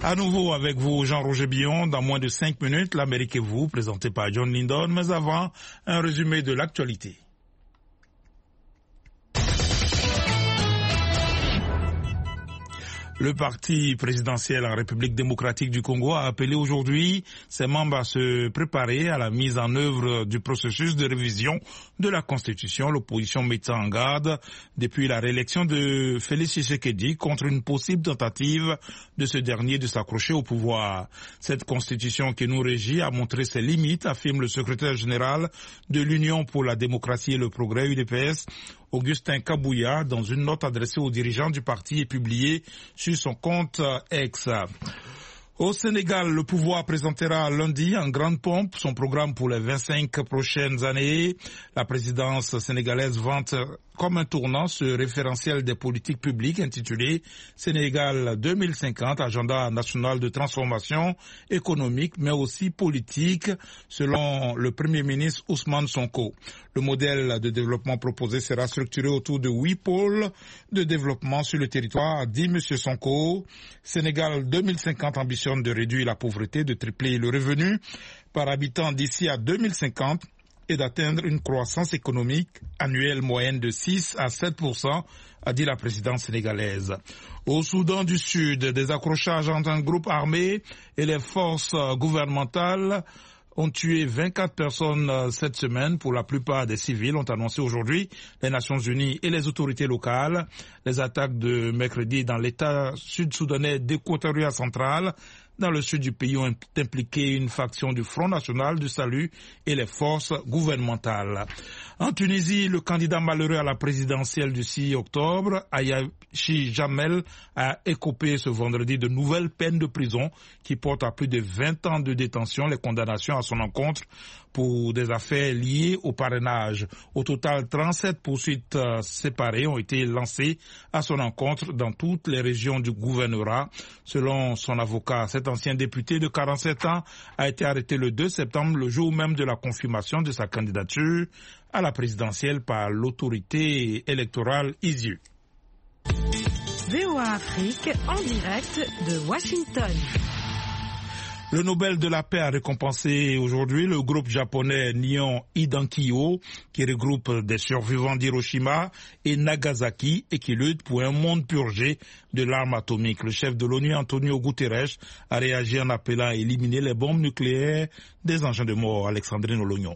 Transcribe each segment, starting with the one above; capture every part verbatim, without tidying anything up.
À nouveau avec vous, Jean-Roger Billon, dans moins de cinq minutes, l'Amérique et vous, présenté par John Lindon, mais avant, un résumé de l'actualité. Le parti présidentiel en République démocratique du Congo a appelé aujourd'hui ses membres à se préparer à la mise en œuvre du processus de révision de la Constitution, l'opposition mettant en garde depuis la réélection de Félix Tshisekedi contre une possible tentative de ce dernier de s'accrocher au pouvoir. Cette Constitution qui nous régit a montré ses limites, affirme le secrétaire général de l'Union pour la démocratie et le progrès, U D P S, Augustin Kabouya, dans une note adressée aux dirigeants du parti et publiée sur son compte X. Au Sénégal, le pouvoir présentera lundi en grande pompe son programme pour les vingt-cinq prochaines années. La présidence sénégalaise vante comme un tournant ce référentiel des politiques publiques intitulé Sénégal deux mille cinquante, agenda national de transformation économique mais aussi politique, selon le Premier ministre Ousmane Sonko. Le modèle de développement proposé sera structuré autour de huit pôles de développement sur le territoire, dit M. Sonko. Sénégal deux mille cinquante ambitionne de réduire la pauvreté, de tripler le revenu par habitant d'ici à deux mille cinquante et d'atteindre une croissance économique annuelle moyenne de six à sept pour cent, a dit la présidence sénégalaise. Au Soudan du Sud, des accrochages entre un groupe armé et les forces gouvernementales ont tué vingt-quatre personnes cette semaine. Pour la plupart des civils, ont annoncé aujourd'hui les Nations Unies et les autorités locales. Les attaques de mercredi dans l'État sud-soudanais d'Équatoria centrale, dans le sud du pays, ont impliqué une faction du Front National du Salut et les forces gouvernementales. En Tunisie, le candidat malheureux à la présidentielle du six octobre, Ayachi Jamel, a écopé ce vendredi de nouvelles peines de prison qui portent à plus de vingt ans de détention. Les condamnations à son encontre pour des affaires liées au parrainage. Au total, trente-sept poursuites euh, séparées ont été lancées à son encontre dans toutes les régions du gouvernorat. Selon son avocat, cet ancien député de quarante-sept ans a été arrêté le deux septembre, le jour même de la confirmation de sa candidature à la présidentielle par l'autorité électorale I S U. V O A Afrique en direct de Washington. Le Nobel de la paix a récompensé aujourd'hui le groupe japonais Nihon Hidankyo, qui regroupe des survivants d'Hiroshima et Nagasaki et qui lutte pour un monde purgé de l'arme atomique. Le chef de l'ONU, Antonio Guterres, a réagi en appelant à éliminer les bombes nucléaires des engins de mort. Alexandrine Olognon.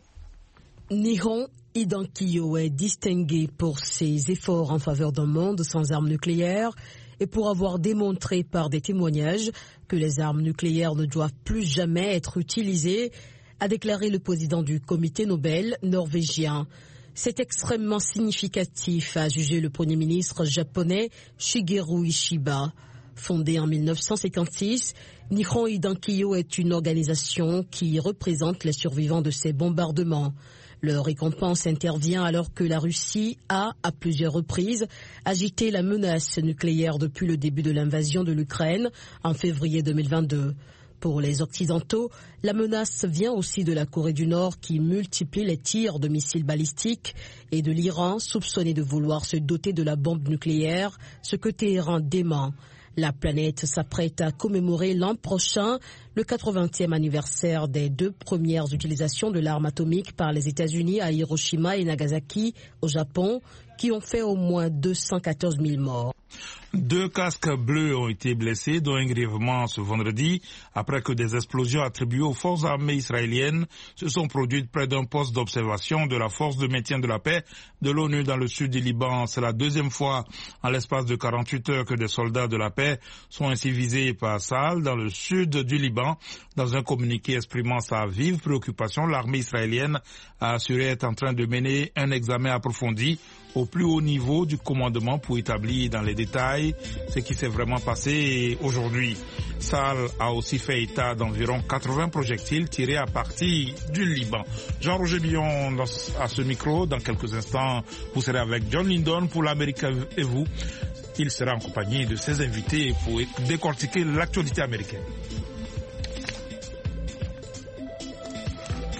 Nihon Hidankyo est distingué pour ses efforts en faveur d'un monde sans armes nucléaires et pour avoir démontré par des témoignages que les armes nucléaires ne doivent plus jamais être utilisées, a déclaré le président du comité Nobel norvégien. C'est extrêmement significatif, a jugé le premier ministre japonais Shigeru Ishiba. Fondé en mille neuf cent cinquante-six, Nihon Hidankyo est une organisation qui représente les survivants de ces bombardements. Leur récompense intervient alors que la Russie a, à plusieurs reprises, agité la menace nucléaire depuis le début de l'invasion de l'Ukraine en février deux mille vingt-deux. Pour les Occidentaux, la menace vient aussi de la Corée du Nord qui multiplie les tirs de missiles balistiques et de l'Iran soupçonné de vouloir se doter de la bombe nucléaire, ce que Téhéran dément. La planète s'apprête à commémorer l'an prochain le quatre-vingtième anniversaire des deux premières utilisations de l'arme atomique par les États-Unis à Hiroshima et Nagasaki, au Japon, qui ont fait au moins deux cent quatorze mille morts. Deux casques bleus ont été blessés, dont un grièvement ce vendredi, après que des explosions attribuées aux forces armées israéliennes se sont produites près d'un poste d'observation de la force de maintien de la paix de l'ONU dans le sud du Liban. C'est la deuxième fois en l'espace de quarante-huit heures que des soldats de la paix sont ainsi visés par Tsahal dans le sud du Liban. Dans un communiqué exprimant sa vive préoccupation, l'armée israélienne a assuré être en train de mener un examen approfondi au plus haut niveau du commandement pour établir dans les détails ce qui s'est vraiment passé aujourd'hui. Tsahal a aussi fait état d'environ quatre-vingts projectiles tirés à partir du Liban. Jean-Roger Billon à ce micro. Dans quelques instants, vous serez avec John Lindon pour l'Amérique et vous. Il sera en compagnie de ses invités pour décortiquer l'actualité américaine.